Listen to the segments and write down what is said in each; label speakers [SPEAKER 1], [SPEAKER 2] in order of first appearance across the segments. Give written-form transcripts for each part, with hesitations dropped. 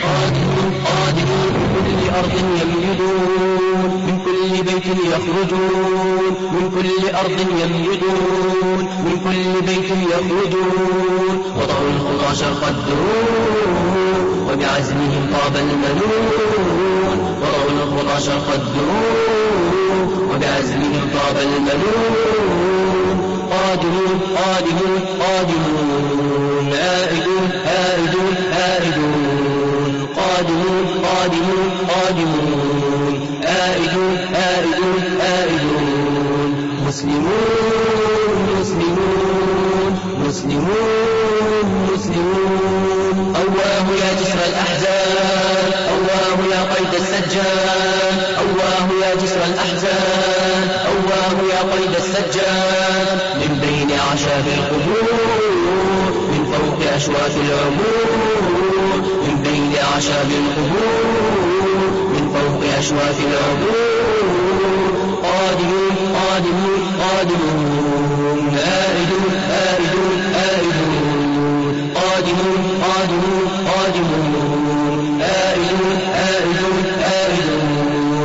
[SPEAKER 1] قادمون من كل أرض يميدون من كل بيت يخرجون من كل أرض يميدون من كل بيت يخرجون وضعوا الخطى شرق الدرون وبعزمهم طاب المنون وضعوا الخطى شرق الدرون وبعزمهم طاب المنون قادمون آئدون قادمون آئدون مسلمون أواه يا جسر الأحزان أواه يا قيد السجان أواه يا جسر الأحزان أواه يا قيد السجان من بين أعشاب القبور من فوق أشواك العبور من بين أعشاب القبور من فوق أشواك العبور قادمون آئدون قادمون آئدون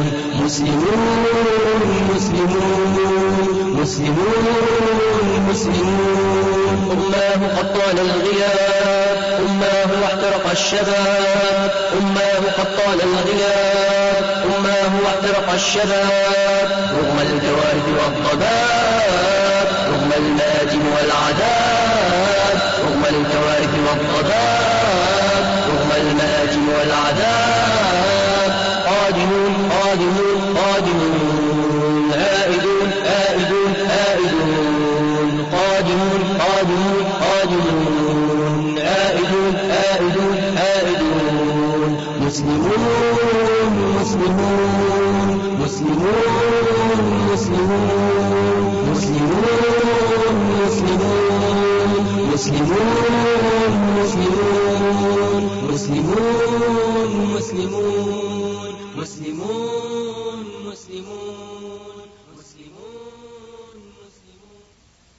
[SPEAKER 1] مسلمون أماه قد طال الغياب أماه واحترق الشباب أماه قد طال الغياب أماه واحترق الشباب رغم الكوارث والضباب رغم المآتم والعذاب رغم الكوارث والضباب رغم المآتم والعذاب قادمون آئدون قادمون آئدون مسلمون